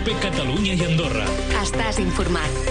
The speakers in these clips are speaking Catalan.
COPE Catalunya i Andorra. Estàs informat.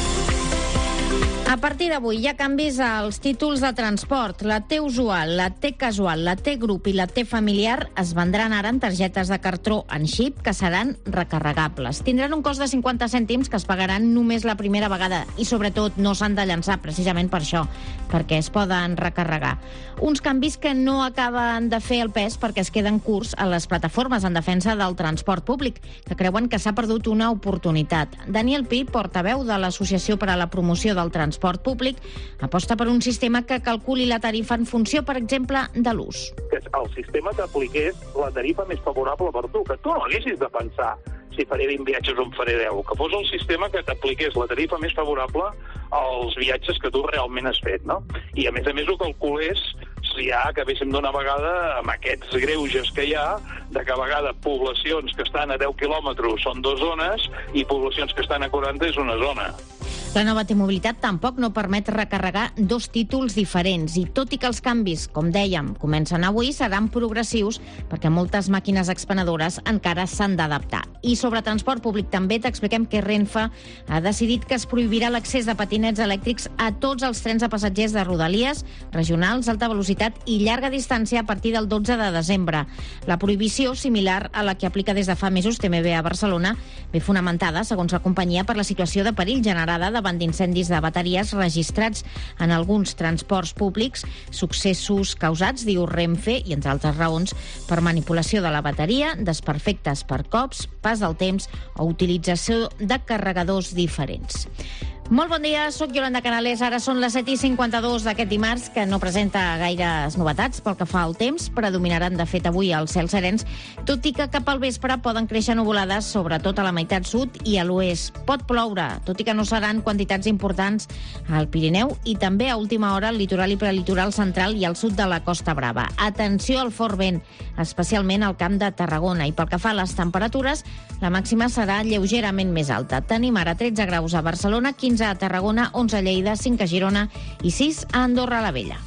A partir d'avui hi ha canvis als títols de transport. La T usual, la T casual, la T grup i la T familiar es vendran ara en targetes de cartró en xip que seran recarregables. Tindran un cost de 50 cèntims que es pagaran només la primera vegada i sobretot no s'han de llançar precisament per això, perquè es poden recarregar. Uns canvis que no acaben de fer el pes perquè es queden curts a les plataformes en defensa del transport públic, que creuen que s'ha perdut una oportunitat. Daniel Pi, portaveu de l'Associació per a la Promoció del Transport Públic, aposta per un sistema que calculi la tarifa en funció, per exemple, de l'ús. Que el sistema t'apliqués la tarifa més favorable per tu, que tu no haguessis de pensar si faré 20 viatges o en faré 10, que fos el sistema que t'apliqués la tarifa més favorable als viatges que tu realment has fet, no? I a més ho calculés si ja acabéssim d'una vegada amb aquests greuges que hi ha, de que a vegades poblacions que estan a 10 quilòmetres són 2 zones i poblacions que estan a 40 és una zona. La nova T-mobilitat tampoc no permet recarregar 2 títols diferents i tot i que els canvis, com dèiem, comencen avui, seran progressius perquè moltes màquines expenedores encara s'han d'adaptar. I sobre transport públic també t'expliquem que Renfe ha decidit que es prohibirà l'accés de patinets elèctrics a tots els trens de passatgers de Rodalies, regionals, alta velocitat i llarga distància a partir del 12 de desembre. La prohibició, similar a la que aplica des de fa mesos TMB a Barcelona, ve fonamentada, segons la companyia, per la situació de perill generada davant d'incendis de bateries registrats en alguns transports públics, successos causats, diu Renfe, i entre altres raons, per manipulació de la bateria, desperfectes per cops, pas del temps o utilització de carregadors diferents. Molt bon dia, sóc Yolanda Canales. Ara són les 7:52 d'aquest dimarts, que no presenta gaires novetats pel que fa al temps. Predominaran, de fet, avui els cels serens, tot i que cap al vespre poden créixer nuvolades, sobretot a la meitat sud i a l'oest. Pot ploure, tot i que no seran quantitats importants al Pirineu i també a última hora al litoral i prelitoral central i al sud de la Costa Brava. Atenció al fort vent, especialment al Camp de Tarragona. I pel que fa a les temperatures, la màxima serà lleugerament més alta. Tenim ara 13 graus a Barcelona, 15 a Tarragona, 11 a Lleida, 5 a Girona i 6 a Andorra la Vella.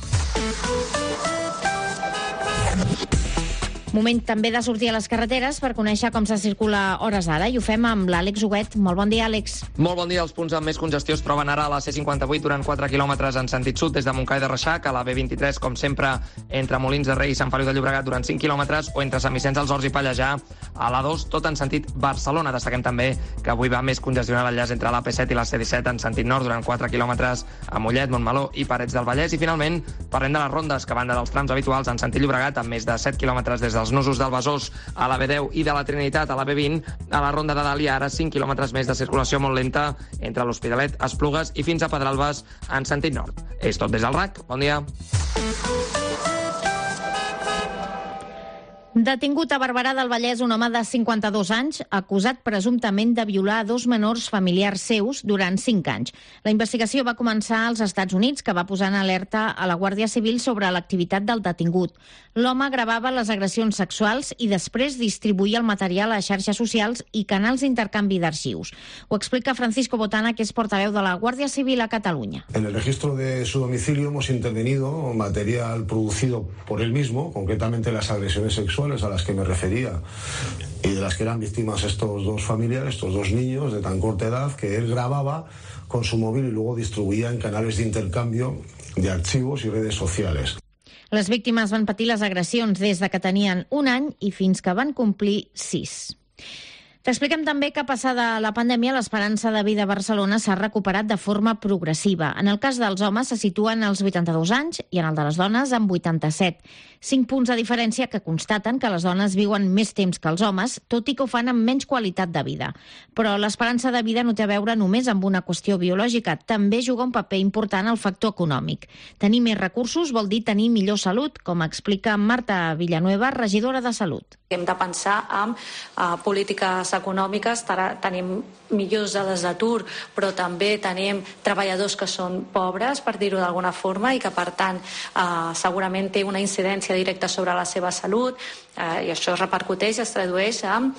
Moment també de sortir a les carreteres per conèixer com se circula hores d'ara i ho fem amb l'Àlex Huguet. Molt bon dia, Àlex. Molt bon dia. Els punts amb més congestió es troben ara a la C58 durant 4 quilòmetres en sentit sud des de Montcada de Reixac, a la B23, com sempre, entre Molins de Rei i Sant Feliu de Llobregat durant 5 quilòmetres o entre Sant Vicenç dels Horts i Pallejà a l'A2, tot en sentit Barcelona. Destaquem també que avui va més congestionat l'enllaç entre l'AP7 i la C17 en sentit nord durant 4 quilòmetres a Mollet, Montmeló i Parets del Vallès. I finalment parlem de les rondes, que van dels trams habituals en sentit Llobregat amb més de 7 quilòmetres des dels nusos del Besòs a la B10 i de la Trinitat a la B20, a la ronda de Dàlia ara 5 quilòmetres més de circulació molt lenta entre l'Hospitalet, Esplugues i fins a Pedralbes en sentit nord. És tot des del RAC. Bon dia. Detingut a Barberà del Vallès un home de 52 anys acusat presumptament de violar 2 menors familiars seus durant 5 anys. La investigació va començar als Estats Units, que va posar en alerta a la Guàrdia Civil sobre l'activitat del detingut. L'home gravava les agressions sexuals i després distribuïa el material a xarxes socials i canals d'intercanvi d'arxius. Ho explica Francisco Botana, que és portaveu de la Guàrdia Civil a Catalunya. En el registro de su domicilio hemos intervenido material producido por él mismo, concretamente las agresiones sexuales a las que me refería y de las que eran víctimas estos 2 familiares, estos 2 niños de tan corta edad, que él grababa con su móvil y luego distribuía en canales de intercambio de archivos y redes sociales. Les víctimes van patir les agressions des de que tenien 1 any i fins que van complir 6. T'expliquem també que passada la pandèmia l'esperança de vida a Barcelona s'ha recuperat de forma progressiva. En el cas dels homes se situen als 82 anys i en el de les dones en 87. 5 punts de diferència que constaten que les dones viuen més temps que els homes, tot i que ho fan amb menys qualitat de vida. Però l'esperança de vida no té a veure només amb una qüestió biològica, també juga un paper important el factor econòmic. Tenir més recursos vol dir tenir millor salut, com explica Marta Villanueva, regidora de Salut. Hem de pensar en polítiques econòmiques. Tenim millors dades d'atur, però també tenim treballadors que són pobres, per dir-ho d'alguna forma, i que, per tant, segurament té una incidència directa sobre la seva salut, i això es repercuteix i es tradueix en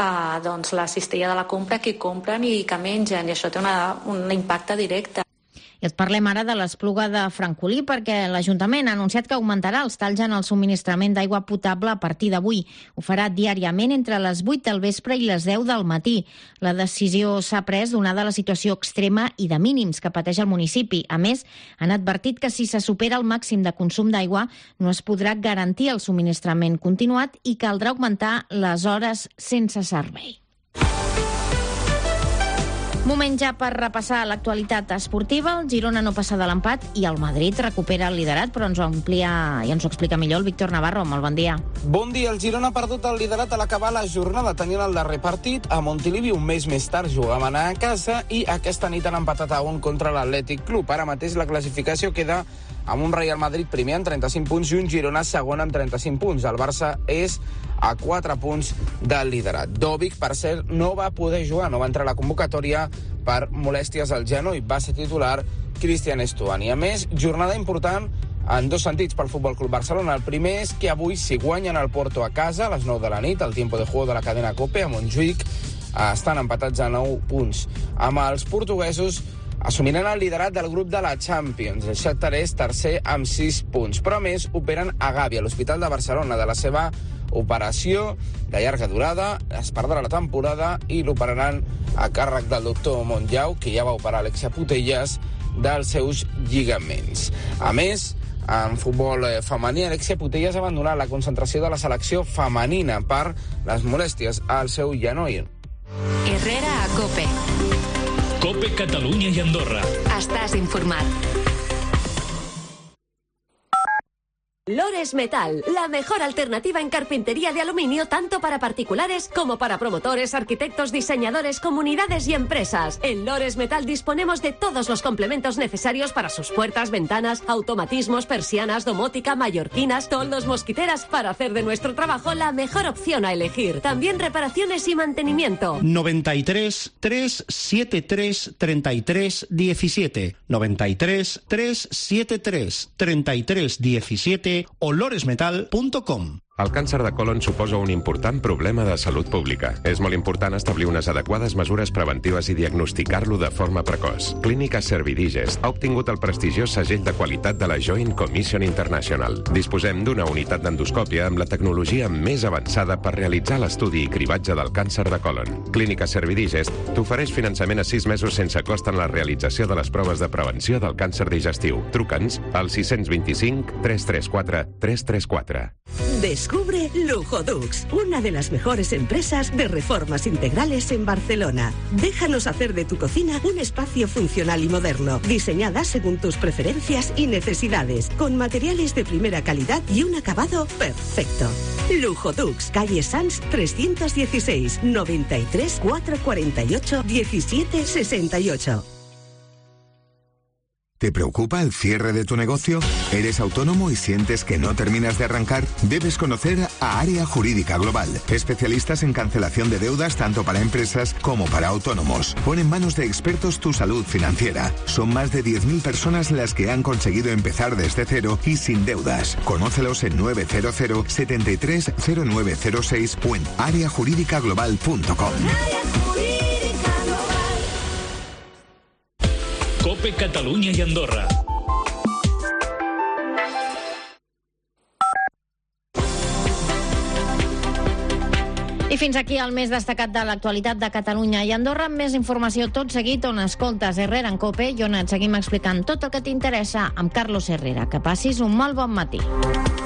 la cistella de la compra, qui compren i que mengen, i això té un impacte directe. I et parlem ara de l'Espluga de Francolí, perquè l'Ajuntament ha anunciat que augmentarà els talls en el subministrament d'aigua potable a partir d'avui. Ho farà diàriament entre les 8 del vespre i les 10 del matí. La decisió s'ha pres donada la situació extrema i de mínims que pateix el municipi. A més, han advertit que si se supera el màxim de consum d'aigua no es podrà garantir el subministrament continuat i caldrà augmentar les hores sense servei. Moment ja per repassar l'actualitat esportiva. El Girona no passa de l'empat i el Madrid recupera el liderat, però ens ho explica millor el Víctor Navarro. Molt bon dia. Bon dia. El Girona ha perdut el liderat a l'acabar la jornada. Tenien el darrer partit a Montilivi. Un mes més tard jugaven a casa i aquesta nit han empatat a 1 contra l'Atlètic Club. Ara mateix la classificació queda amb un Real Madrid primer amb 35 punts i un Girona segon amb 35 punts. El Barça és a 4 punts del liderat. Dovic, per cert, no va poder jugar, no va entrar a la convocatòria per molèsties al genoll. Va ser titular Cristian Estuani. A més, jornada important en dos sentits pel Futbol Club Barcelona. El primer és que avui, si guanyen el Porto a casa a les 9 de la nit, el tiempo de juego de la cadena COPE a Montjuïc, estan empatats a 9 punts. Amb els portuguesos assumiran el liderat del grup de la Champions. El Shakhtar és tercer amb 6 punts. Però a més, operen a Gavi, a l'Hospital de Barcelona. De la seva operació de llarga durada, es perdrà la temporada i l'operaran a càrrec del doctor Montllau, que ja va operar Alexia Putellas dels seus lligaments. A més, en futbol femení, Alexia Putellas ha abandonat la concentració de la selecció femenina per les molèsties al seu genoll. Herrera a COPE. COPE Catalunya i Andorra. Estàs informat. Lores Metal, la mejor alternativa en carpintería de aluminio tanto para particulares como para promotores, arquitectos, diseñadores, comunidades y empresas. En Lores Metal disponemos de todos los complementos necesarios para sus puertas, ventanas, automatismos, persianas, domótica, mallorquinas, toldos, mosquiteras, para hacer de nuestro trabajo la mejor opción a elegir. También reparaciones y mantenimiento. 93 373 33 17 93 373 33 17 o loresmetal.com. El càncer de colon suposa un important problema de salut pública. És molt important establir unes adequades mesures preventives i diagnosticar-lo de forma precoç. Clínica Servidigest ha obtingut el prestigiós segell de qualitat de la Joint Commission International. Disposem d'una unitat d'endoscòpia amb la tecnologia més avançada per realitzar l'estudi i cribatge del càncer de colon. Clínica Servidigest t'ofereix finançament a 6 mesos sense cost en la realització de les proves de prevenció del càncer digestiu. Truca'ns al 625 334 334. Descubre Lujodux, una de las mejores empresas de reformas integrales en Barcelona. Déjanos hacer de tu cocina un espacio funcional y moderno, diseñada según tus preferencias y necesidades, con materiales de primera calidad y un acabado perfecto. Lujodux, calle Sans 316, 93 448 17 68. ¿Te preocupa el cierre de tu negocio? ¿Eres autónomo y sientes que no terminas de arrancar? Debes conocer a Área Jurídica Global, especialistas en cancelación de deudas tanto para empresas como para autónomos. Pon en manos de expertos tu salud financiera. Son más de 10.000 personas las que han conseguido empezar desde cero y sin deudas. Conócelos en 900 73 0906 o en areajuridicaglobal.com. COPE Catalunya i Andorra. I fins aquí el més destacat de l'actualitat de Catalunya i Andorra. Amb més informació tot seguit on escoltes Herrera en COPE i on et seguim explicant tot el que t'interessa amb Carlos Herrera. Que passis un molt bon matí.